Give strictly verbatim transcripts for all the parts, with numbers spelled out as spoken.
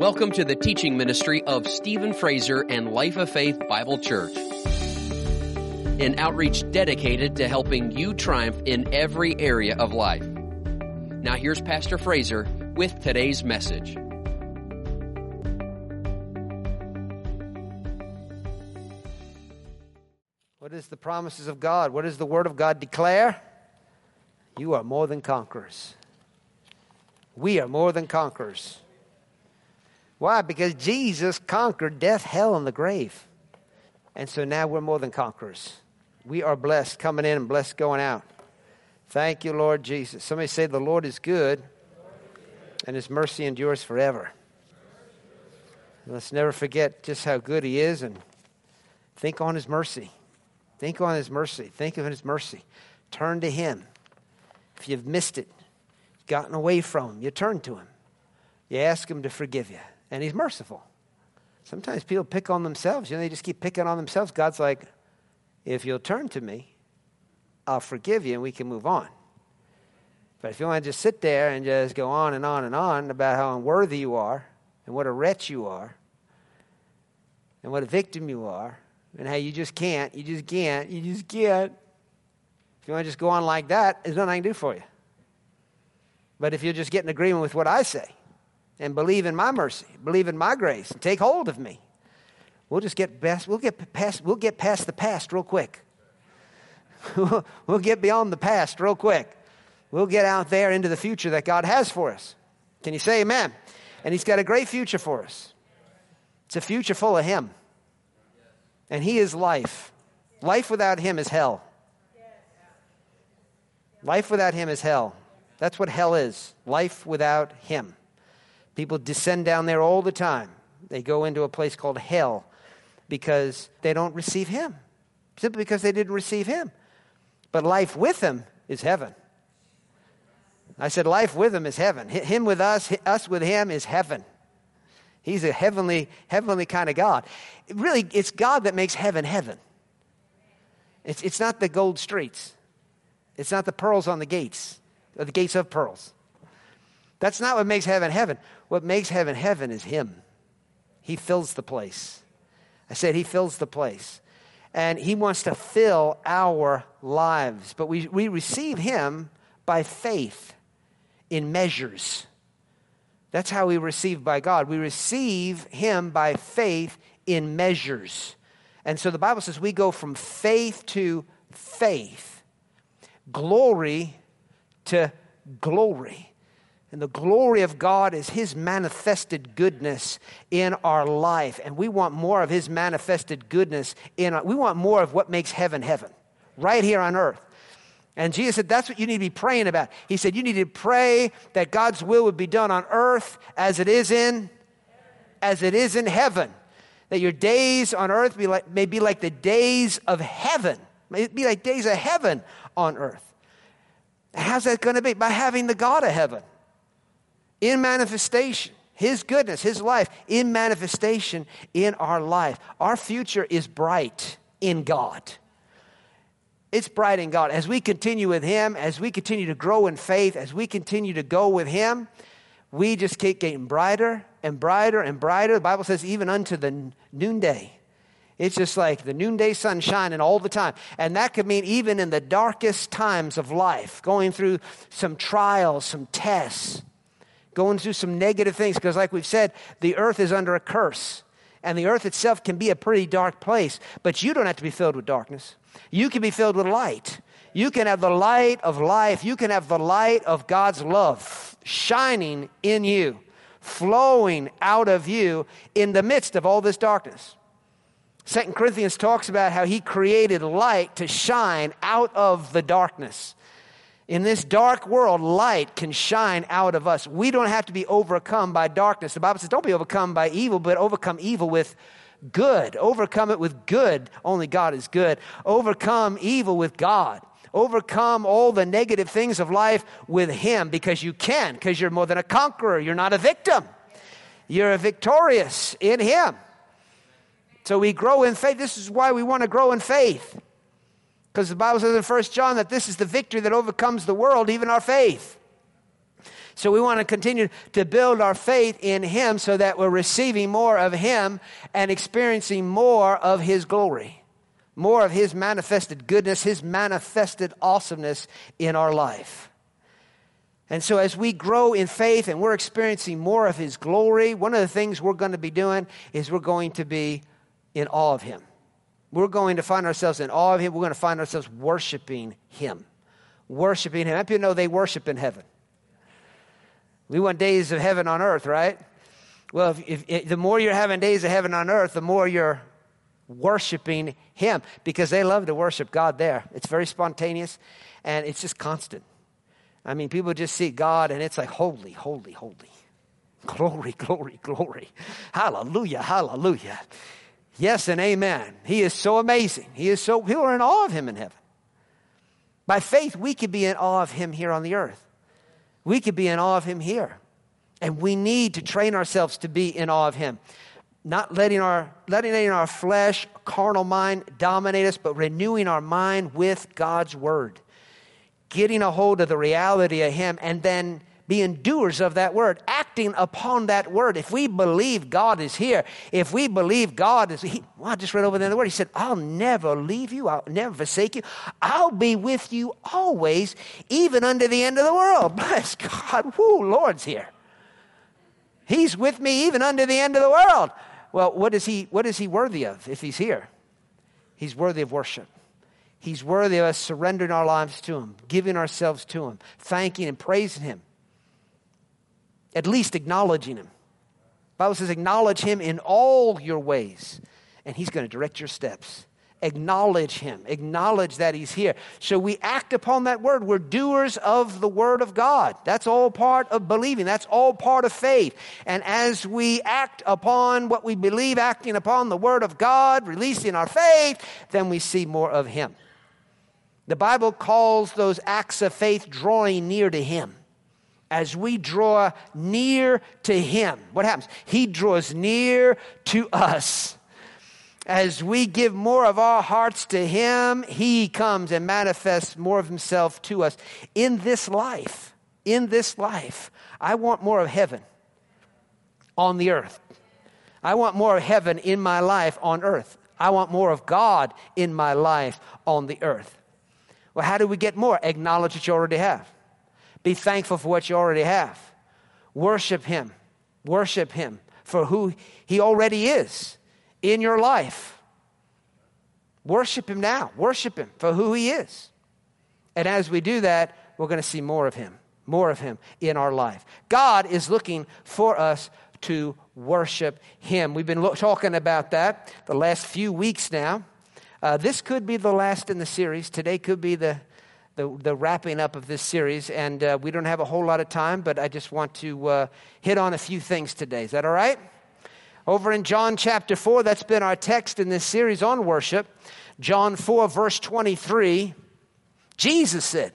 Welcome to the teaching ministry of Stephen Fraser and Life of Faith Bible Church, an outreach dedicated to helping you triumph in every area of life. Now here's Pastor Fraser with today's message. What is the promises of God? What does the Word of God declare? You are more than conquerors. We are more than conquerors. Why? Because Jesus conquered death, hell, and the grave. And so now we're more than conquerors. We are blessed coming in and blessed going out. Thank you, Lord Jesus. Somebody say, the Lord is good, and His mercy endures forever. Let's never forget just how good He is, and think on His mercy. Think on His mercy. Think of His mercy. Turn to Him. If you've missed it, gotten away from Him, you turn to Him. You ask Him to forgive you. And He's merciful. Sometimes people pick on themselves. You know, they just keep picking on themselves. God's like, if you'll turn to me, I'll forgive you and we can move on. But if you want to just sit there and just go on and on and on about how unworthy you are and what a wretch you are and what a victim you are and how you just can't, you just can't, you just can't. If you want to just go on like that, there's nothing I can do for you. But if you'll just get in agreement with what I say, and believe in my mercy, believe in my grace, and take hold of me, we'll just get past, we'll get past, we'll get past the past real quick. We'll get beyond the past real quick. We'll get out there into the future that God has for us. Can you say amen? And He's got a great future for us. It's a future full of Him. And He is life. Life without Him is hell. Life without Him is hell. That's what hell is. Life without Him. People descend down there all the time. They go into a place called hell because they don't receive Him. Simply because they didn't receive Him. But life with Him is heaven. I said life with Him is heaven. Him with us, us with Him is heaven. He's a heavenly, heavenly kind of God. Really, it's God that makes heaven heaven. It's, it's not the gold streets. It's not the pearls on the gates, or the gates of pearls. That's not what makes heaven heaven. What makes heaven heaven is Him. He fills the place. I said He fills the place. And He wants to fill our lives. But we, we receive Him by faith in measures. That's how we receive by God. We receive Him by faith in measures. And so the Bible says we go from faith to faith. Glory to glory. And the glory of God is His manifested goodness in our life. And we want more of His manifested goodness in our, we want more of what makes heaven heaven, right here on earth. And Jesus said, that's what you need to be praying about. He said, you need to pray that God's will would be done on earth as it is in, as it is in heaven. That your days on earth be like, may be like the days of heaven. May be like days of heaven on earth. How's that going to be? By having the God of heaven. In manifestation, His goodness, His life, in manifestation in our life. Our future is bright in God. It's bright in God. As we continue with Him, as we continue to grow in faith, as we continue to go with Him, we just keep getting brighter and brighter and brighter. The Bible says even unto the noonday. It's just like the noonday sun shining all the time. And that could mean even in the darkest times of life, going through some trials, some tests, going through some negative things, because like we've said, the earth is under a curse. And the earth itself can be a pretty dark place. But you don't have to be filled with darkness. You can be filled with light. You can have the light of life. You can have the light of God's love shining in you, flowing out of you in the midst of all this darkness. Second Corinthians talks about how He created light to shine out of the darkness. In this dark world, light can shine out of us. We don't have to be overcome by darkness. The Bible says, don't be overcome by evil, but overcome evil with good. Overcome it with good. Only God is good. Overcome evil with God. Overcome all the negative things of life with Him, because you can, because you're more than a conqueror. You're not a victim. You're a victorious in Him. So we grow in faith. This is why we want to grow in faith. Because the Bible says in First John that this is the victory that overcomes the world, even our faith. So we want to continue to build our faith in him so that we're receiving more of him and experiencing more of his glory, more of his manifested goodness, his manifested awesomeness in our life. And so as we grow in faith and we're experiencing more of his glory, one of the things we're going to be doing is we're going to be in awe of him. We're going to find ourselves in awe of him. We're going to find ourselves worshiping him. Worshiping him. How many people know they worship in heaven? We want days of heaven on earth, right? Well, if, if, if the more you're having days of heaven on earth, the more you're worshiping him, because they love to worship God there. It's very spontaneous, and it's just constant. I mean, people just see God, and it's like, holy, holy, holy. Glory, glory, glory. Hallelujah, hallelujah. Yes and amen. He is so amazing. He is so, people are in awe of him in heaven. By faith, we could be in awe of him here on the earth. We could be in awe of him here. And we need to train ourselves to be in awe of him. Not letting our, letting our flesh, carnal mind dominate us, but renewing our mind with God's word. Getting a hold of the reality of him and then being doers of that word, acting upon that word. If we believe God is here, if we believe God is, he, well, I just read over there in the word, he said, I'll never leave you, I'll never forsake you. I'll be with you always, even unto the end of the world. Bless God, whoo, Lord's here. He's with me even unto the end of the world. Well, what is he, what is he worthy of if he's here? He's worthy of worship. He's worthy of us surrendering our lives to him, giving ourselves to him, thanking and praising him. At least acknowledging him. The Bible says, acknowledge him in all your ways, and he's going to direct your steps. Acknowledge him. Acknowledge that he's here. So we act upon that word. We're doers of the word of God. That's all part of believing. That's all part of faith. And as we act upon what we believe, acting upon the word of God, releasing our faith, then we see more of him. The Bible calls those acts of faith drawing near to him. As we draw near to him, what happens? He draws near to us. As we give more of our hearts to him, he comes and manifests more of himself to us in this life. In this life, I want more of heaven on the earth. I want more of heaven in my life on earth. I want more of God in my life on the earth. Well, how do we get more? Acknowledge what you already have. Be thankful for what you already have. Worship him. Worship him for who he already is in your life. Worship him now. Worship him for who he is. And as we do that, we're going to see more of him. More of him in our life. God is looking for us to worship him. We've been lo- talking about that the last few weeks now. Uh, this could be the last in the series. Today could be the, the, the wrapping up of this series. And uh, we don't have a whole lot of time, but I just want to uh, hit on a few things today. Is that all right? Over in John chapter four, that's been our text in this series on worship. John four, verse twenty-three, Jesus said,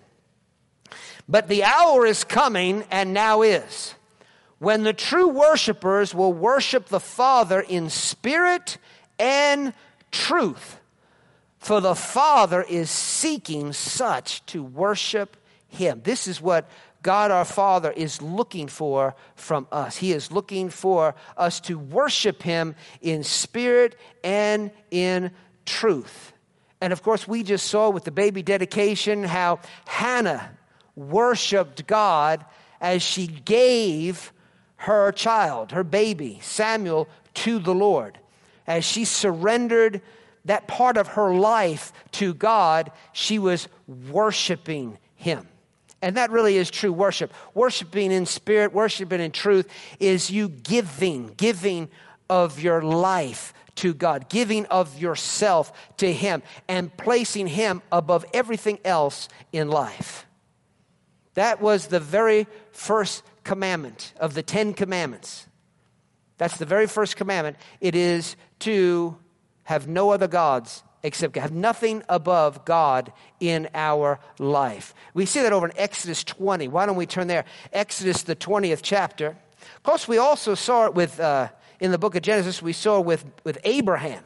"But the hour is coming, and now is, when the true worshipers will worship the Father in spirit and truth. For the Father is seeking such to worship him." This is what God our Father is looking for from us. He is looking for us to worship him in spirit and in truth. And of course, we just saw with the baby dedication how Hannah worshiped God as she gave her child, her baby, Samuel, to the Lord. As she surrendered that part of her life to God, she was worshiping him. And that really is true worship. Worshiping in spirit, worshiping in truth is you giving, giving of your life to God, giving of yourself to him, and placing him above everything else in life. That was the very first commandment of the Ten Commandments. That's the very first commandment. It is to have no other gods except God. Have nothing above God in our life. We see that over in Exodus twenty. Why don't we turn there? Exodus, the twentieth chapter. Of course, we also saw it with uh, in the book of Genesis. We saw it with, with Abraham.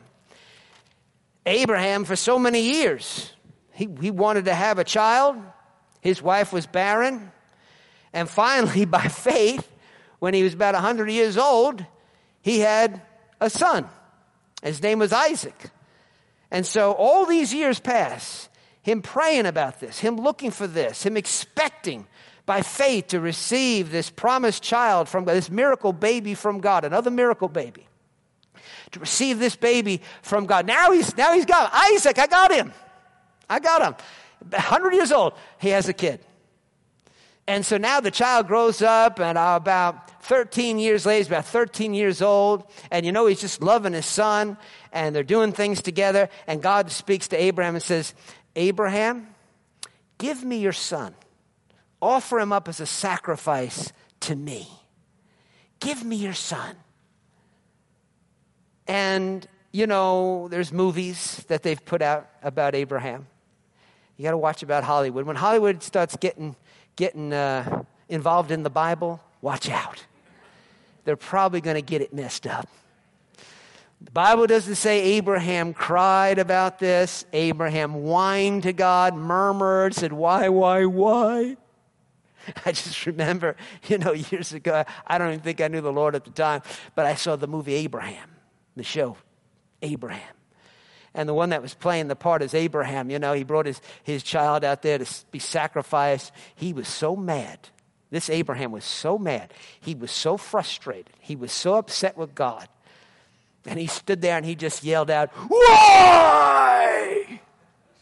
Abraham, for so many years, he, he wanted to have a child. His wife was barren. And finally, by faith, when he was about one hundred years old, he had a son. His name was Isaac. And so all these years pass, him praying about this, him looking for this, him expecting by faith to receive this promised child from God, this miracle baby from God, another miracle baby. To receive this baby from God. Now he's now he's got Isaac, I got him. I got him. one hundred years old, he has a kid. And so now the child grows up, and about thirteen years later, he's about thirteen years old. And you know, he's just loving his son, and they're doing things together. And God speaks to Abraham and says, Abraham, give me your son. Offer him up as a sacrifice to me. Give me your son. And, you know, there's movies that they've put out about Abraham. You got to watch about Hollywood. When Hollywood starts getting getting uh, involved in the Bible, watch out. They're probably going to get it messed up. The Bible doesn't say Abraham cried about this. Abraham whined to God, murmured, said, why, why, why? I just remember, you know, years ago, I don't even think I knew the Lord at the time, but I saw the movie Abraham, the show Abraham. And the one that was playing the part is Abraham. You know, he brought his, his child out there to be sacrificed. He was so mad. This Abraham was so mad. He was so frustrated. He was so upset with God. And he stood there and he just yelled out, why?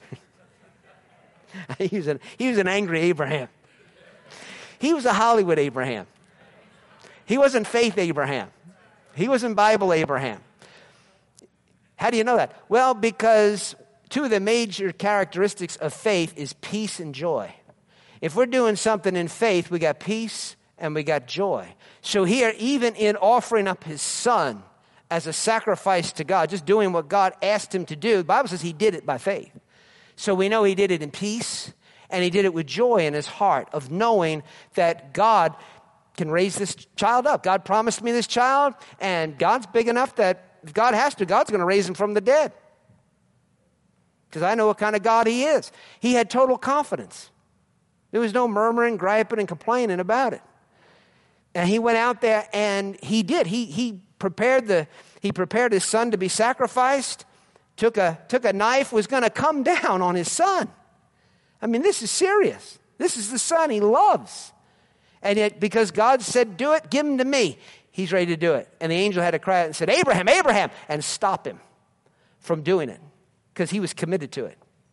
he, was an, he was an angry Abraham. He was a Hollywood Abraham. He wasn't faith Abraham. He wasn't Bible Abraham. How do you know that? Well, because two of the major characteristics of faith is peace and joy. If we're doing something in faith, we got peace and we got joy. So here, even in offering up his son as a sacrifice to God, just doing what God asked him to do, the Bible says he did it by faith. So we know he did it in peace, and he did it with joy in his heart of knowing that God can raise this child up. God promised me this child, and God's big enough that if God has to, God's going to raise him from the dead. Because I know what kind of God he is. He had total confidence. There was no murmuring, griping, and complaining about it. And he went out there and he did. He he prepared the he prepared his son to be sacrificed, took a took a knife, was going to come down on his son. I mean, this is serious. This is the son he loves. And yet, because God said, do it, give him to me, he's ready to do it. And the angel had to cry out and said, Abraham, Abraham, and stop him from doing it because he was committed to it.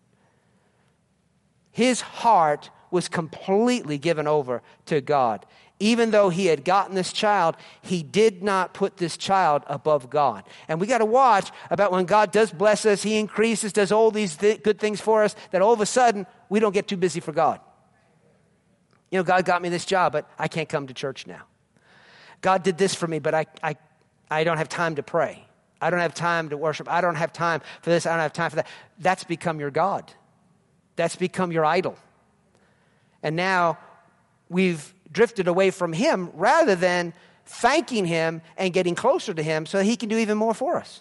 His heart was completely given over to God. Even though he had gotten this child, he did not put this child above God. And we got to watch about when God does bless us, he increases, does all these th- good things for us, that all of a sudden we don't get too busy for God. You know, God got me this job, but I can't come to church now. God did this for me, but I, I, I don't have time to pray. I don't have time to worship. I don't have time for this. I don't have time for that. That's become your God. That's become your idol. And now we've drifted away from him rather than thanking him and getting closer to him so that he can do even more for us.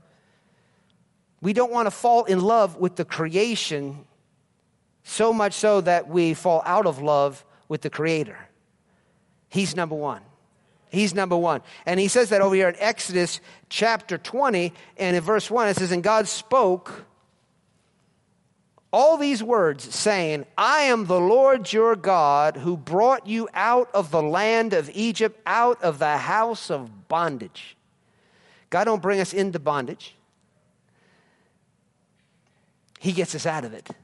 We don't want to fall in love with the creation so much so that we fall out of love with the Creator. He's number one. He's number one. And he says that over here in Exodus chapter twenty, and in verse one, it says, and God spoke all these words, saying, I am the Lord your God who brought you out of the land of Egypt, out of the house of bondage. God don't bring us into bondage. He gets us out of it.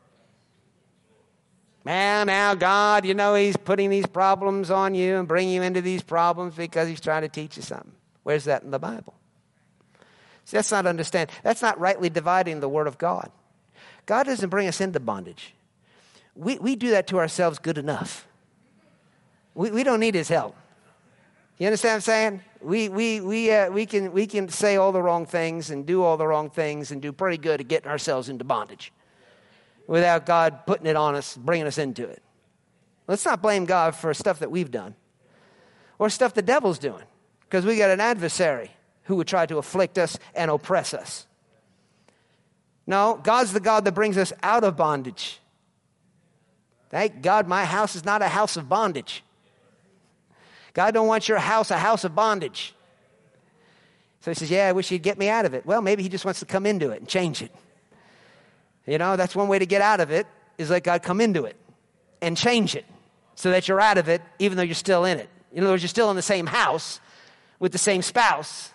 Man, now God, you know, he's putting these problems on you and bringing you into these problems because he's trying to teach you something. Where's that in the Bible? See, that's not understand. That's not rightly dividing the word of God. God doesn't bring us into bondage. We we do that to ourselves good enough. We we don't need his help. You understand what I'm saying? We we we uh, we can we can say all the wrong things and do all the wrong things and do pretty good at getting ourselves into bondage without God putting it on us, bringing us into it. Let's not blame God for stuff that we've done or stuff the devil's doing, because we got an adversary who would try to afflict us and oppress us. No, God's the God that brings us out of bondage. Thank God my house is not a house of bondage. God don't want your house a house of bondage. So he says, yeah, I wish he'd get me out of it. Well, maybe he just wants to come into it and change it. You know, that's one way to get out of it, is let God come into it and change it so that you're out of it even though you're still in it. In other words, you're still in the same house with the same spouse,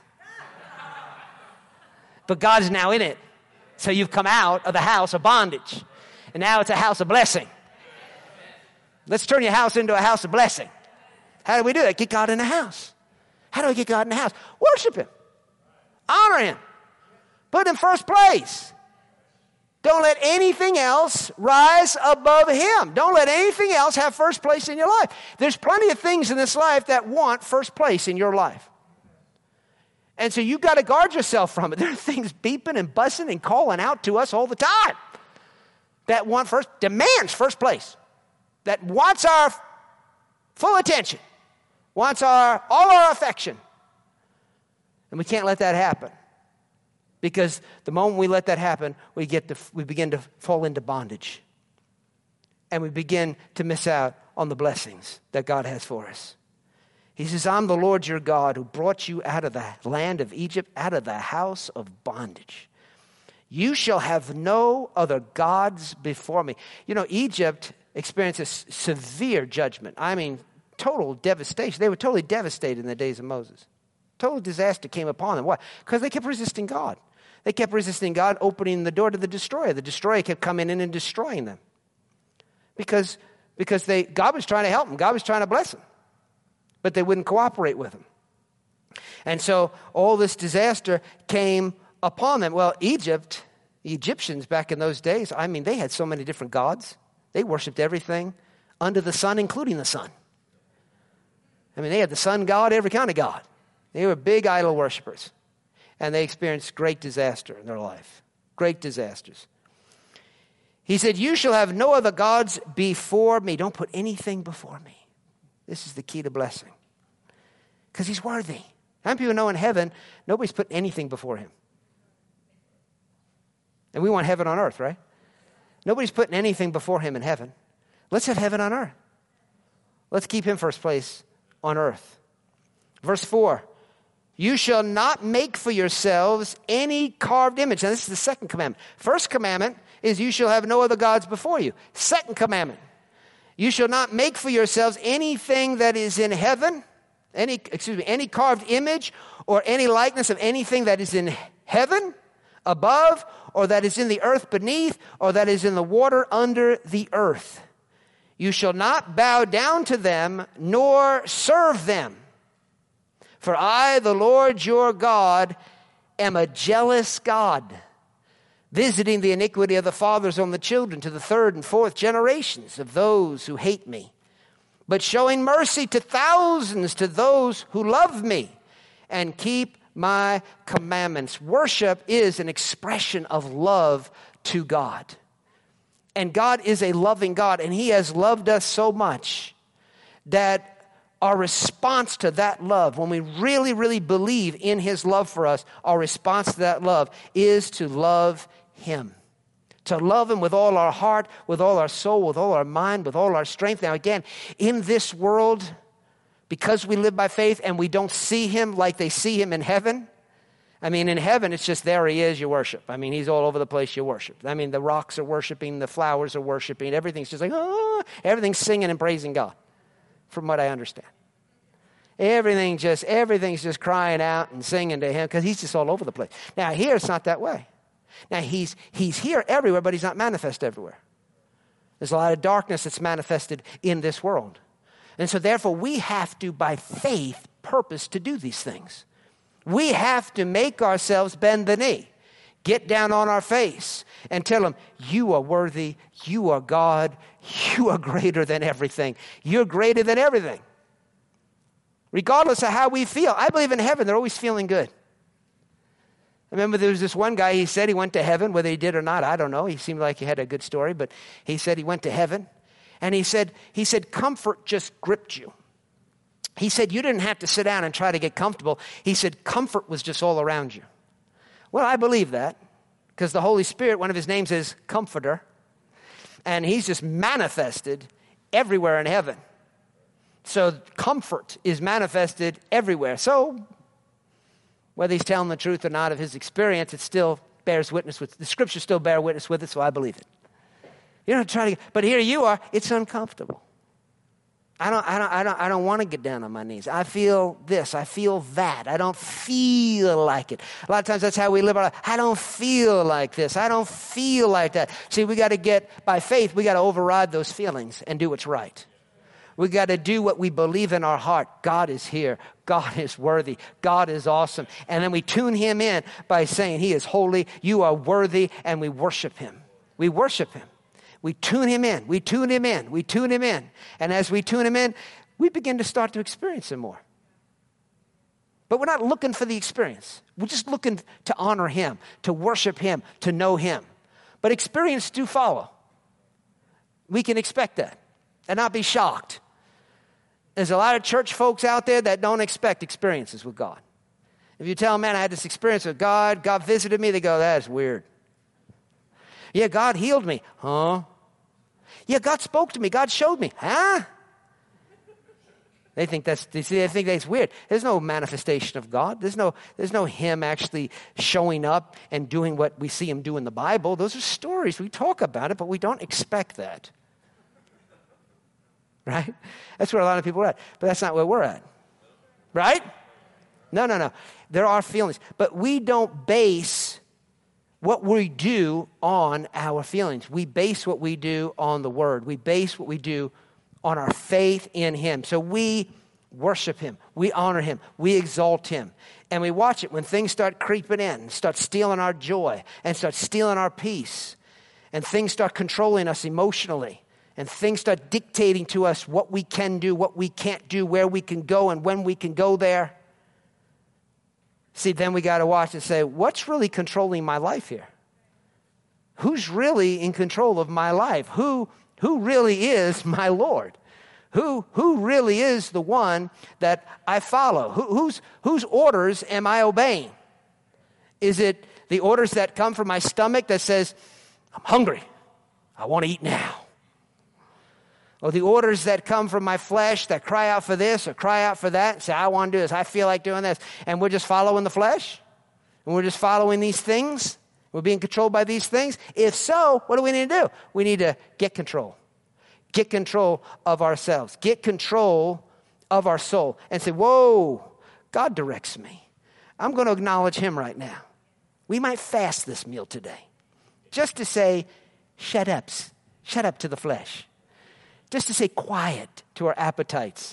but God is now in it. So you've come out of the house of bondage, and now it's a house of blessing. Let's turn your house into a house of blessing. How do we do that? Get God in the house. How do we get God in the house? Worship him. Honor him. Put him first place. Don't let anything else rise above him. Don't let anything else have first place in your life. There's plenty of things in this life that want first place in your life. And so you've got to guard yourself from it. There are things beeping and buzzing and calling out to us all the time that want first, demands first place, that wants our full attention, wants our all our affection. And we can't let that happen. Because the moment we let that happen, we get to, we begin to fall into bondage. And we begin to miss out on the blessings that God has for us. He says, I'm the Lord your God who brought you out of the land of Egypt, out of the house of bondage. You shall have no other gods before me. You know, Egypt experienced a severe judgment. I mean, total devastation. They were totally devastated in the days of Moses. Total disaster came upon them. Why? Because they kept resisting God. They kept resisting God, opening the door to the destroyer. The destroyer kept coming in and destroying them. Because, because they, God was trying to help them. God was trying to bless them. But they wouldn't cooperate with him. And so all this disaster came upon them. Well, Egypt, the Egyptians back in those days, I mean, they had so many different gods. They worshiped everything under the sun, including the sun. I mean, they had the sun god, every kind of god. They were big idol worshipers. And they experienced great disaster in their life. Great disasters. He said, you shall have no other gods before me. Don't put anything before me. This is the key to blessing. Because he's worthy. How many people know in heaven, nobody's put anything before him? And we want heaven on earth, right? Nobody's putting anything before him in heaven. Let's have heaven on earth. Let's keep him first place on earth. Verse four. You shall not make for yourselves any carved image. Now, this is the second commandment. First commandment is you shall have no other gods before you. Second commandment, you shall not make for yourselves anything that is in heaven, any, excuse me, any carved image or any likeness of anything that is in heaven above, or that is in the earth beneath, or that is in the water under the earth. You shall not bow down to them, nor serve them. For I, the Lord your God, am a jealous God, visiting the iniquity of the fathers on the children to the third and fourth generations of those who hate me, but showing mercy to thousands to those who love me and keep my commandments. Worship is an expression of love to God. And God is a loving God, and he has loved us so much that our response to that love, when we really, really believe in his love for us, our response to that love is to love him. To love him with all our heart, with all our soul, with all our mind, with all our strength. Now again, in this world, because we live by faith and we don't see him like they see him in heaven, I mean, in heaven, it's just there he is, you worship. I mean, he's all over the place, you worship. I mean, the rocks are worshiping, the flowers are worshiping, everything's just like, oh, everything's singing and praising God. From what I understand. Everything just, everything's just crying out and singing to him because he's just all over the place. Now here it's not that way. Now he's he's here everywhere, but he's not manifest everywhere. There's a lot of darkness that's manifested in this world. And so therefore we have to, by faith, purpose to do these things. We have to make ourselves bend the knee, get down on our face and tell him, you are worthy, you are God, you are greater than everything. You're greater than everything. Regardless of how we feel. I believe in heaven, they're always feeling good. I remember there was this one guy, he said he went to heaven, whether he did or not, I don't know. He seemed like he had a good story, but he said he went to heaven. And he said, he said, comfort just gripped you. He said, you didn't have to sit down and try to get comfortable. He said, comfort was just all around you. Well, I believe that because the Holy Spirit, one of his names is Comforter. And he's just manifested everywhere in heaven. So comfort is manifested everywhere. So whether he's telling the truth or not of his experience, it still bears witness with, the scriptures still bear witness with it, so I believe it. You don't try to, but here you are, it's uncomfortable. I don't, I don't, I don't, I don't want to get down on my knees. I feel this, I feel that. I don't feel like it. A lot of times that's how we live our life. I don't feel like this. I don't feel like that. See, we got to get, by faith, we got to override those feelings and do what's right. We got to do what we believe in our heart. God is here. God is worthy. God is awesome. And then we tune him in by saying he is holy. You are worthy. And we worship him. We worship him. We tune him in. We tune him in. We tune him in. And as we tune him in, we begin to start to experience him more. But we're not looking for the experience. We're just looking to honor him, to worship him, to know him. But experience do follow. We can expect that and not be shocked. There's a lot of church folks out there that don't expect experiences with God. If you tell them, man, I had this experience with God, God visited me, they go, that's weird. Yeah, God healed me. Huh? Yeah, God spoke to me. God showed me. Huh? They think that's, they think that's weird. There's no manifestation of God. There's no, there's no him actually showing up and doing what we see him do in the Bible. Those are stories. We talk about it, but we don't expect that. Right? That's where a lot of people are at. But that's not where we're at. Right? No, no, no. There are feelings. But we don't base what we do on our feelings. We base what we do on the Word. We base what we do on our faith in him. So we worship him. We honor him. We exalt him. And we watch it when things start creeping in, start stealing our joy, and start stealing our peace. And things start controlling us emotionally. And things start dictating to us what we can do, what we can't do, where we can go, and when we can go there. See, then we got to watch and say, what's really controlling my life here? Who's really in control of my life? Who, who really is my Lord? Who, who really is the one that I follow? Who, whose, whose orders am I obeying? Is it the orders that come from my stomach that says, I'm hungry, I want to eat now? Or the orders that come from my flesh that cry out for this or cry out for that and say, I want to do this, I feel like doing this. And we're just following the flesh? And we're just following these things? We're being controlled by these things? If so, what do we need to do? We need to get control. Get control of ourselves. Get control of our soul. And say, whoa, God directs me. I'm going to acknowledge him right now. We might fast this meal today. Just to say, shut up. Shut up to the flesh. Just to say quiet to our appetites.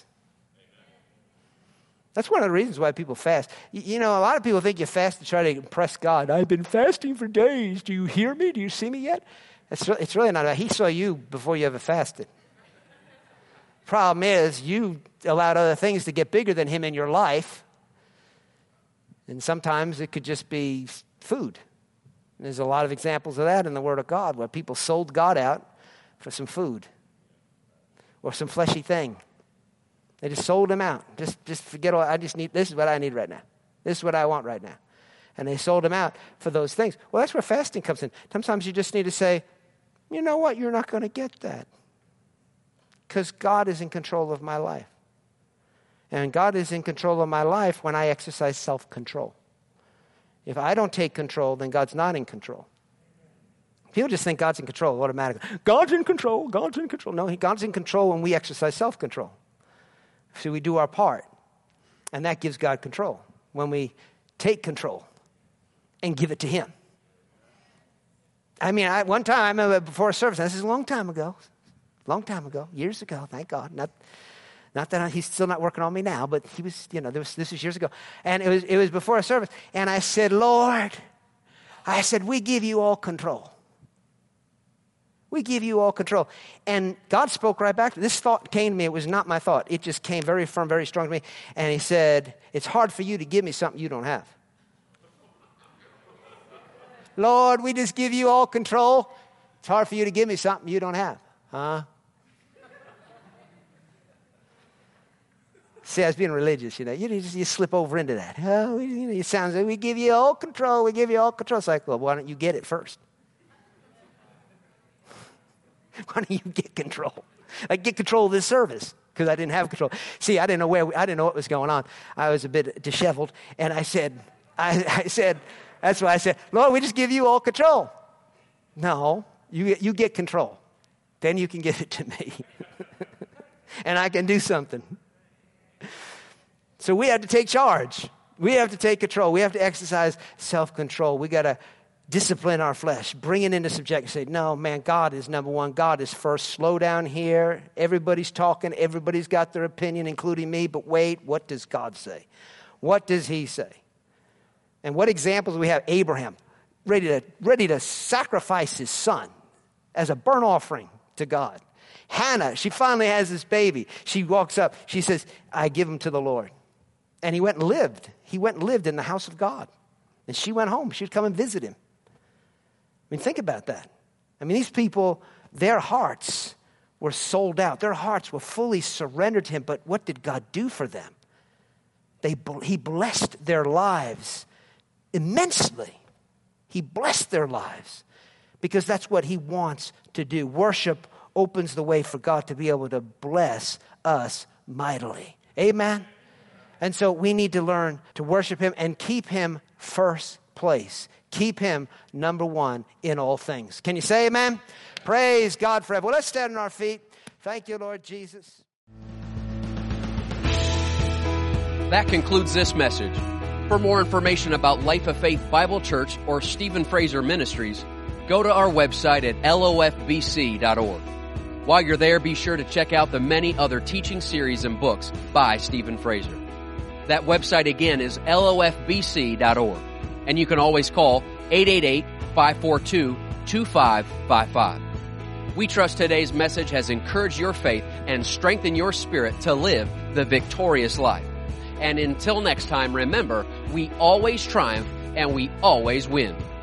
That's one of the reasons why people fast. You, you know, a lot of people think you fast to try to impress God. I've been fasting for days. Do you hear me? Do you see me yet? It's, it's really not. He saw you before you ever fasted. Problem is, you allowed other things to get bigger than him in your life. And sometimes it could just be food. And there's a lot of examples of that in the Word of God where people sold God out for some food. Or some fleshy thing. They just sold him out. Just, just forget all, I just need, this is what I need right now. This is what I want right now. And they sold him out for those things. Well, that's where fasting comes in. Sometimes you just need to say, you know what, you're not going to get that. Because God is in control of my life. And God is in control of my life when I exercise self-control. If I don't take control, then God's not in control. People just think God's in control automatically. God's in control. God's in control. No, he, God's in control when we exercise self-control. So we do our part. And that gives God control. When we take control and give it to him. I mean, I, one time uh, before a service, this is a long time ago. Long time ago. Years ago, thank God. Not, not that I, he's still not working on me now, but he was, you know, there was, this was years ago. And it was, it was before a service. And I said, Lord, I said, we give you all control. We give you all control. And God spoke right back to me. This thought came to me. It was not my thought. It just came very firm, very strong to me. And he said, it's hard for you to give me something you don't have. Lord, we just give you all control. It's hard for you to give me something you don't have. Huh? See, I was being religious, you know. You just you slip over into that. Oh, you know, it sounds like we give you all control. We give you all control. It's like, well, why don't you get it first? Why don't you get control? Like, get control of this service, because I didn't have control. See, I didn't know where, we, I didn't know what was going on. I was a bit disheveled, and I said, I, I said, that's why I said, Lord, we just give you all control. No, you, you get control. Then you can give it to me. And I can do something. So we have to take charge. We have to take control. We have to exercise self-control. We got to discipline our flesh, bring it into subjection. Say, no, man, God is number one. God is first. Slow down here. Everybody's talking. Everybody's got their opinion, including me. But wait, what does God say? What does he say? And what examples we have? Abraham, ready to, ready to sacrifice his son as a burnt offering to God. Hannah, she finally has this baby. She walks up. She says, I give him to the Lord. And he went and lived. He went and lived in the house of God. And she went home. She would come and visit him. I mean, think about that. I mean, these people, their hearts were sold out. Their hearts were fully surrendered to him. But what did God do for them? They, he blessed their lives immensely. He blessed their lives because that's what he wants to do. Worship opens the way for God to be able to bless us mightily. Amen? And so we need to learn to worship him and keep him first place. Keep him number one in all things. Can you say amen? Praise God forever. Well, let's stand on our feet. Thank you, Lord Jesus. That concludes this message. For more information about Life of Faith Bible Church or Stephen Fraser Ministries, go to our website at L O F B C dot org. While you're there, be sure to check out the many other teaching series and books by Stephen Fraser. That website again is L O F B C dot org. And you can always call eight eight eight, five four two, two five five five. We trust today's message has encouraged your faith and strengthened your spirit to live the victorious life. And until next time, remember, we always triumph and we always win.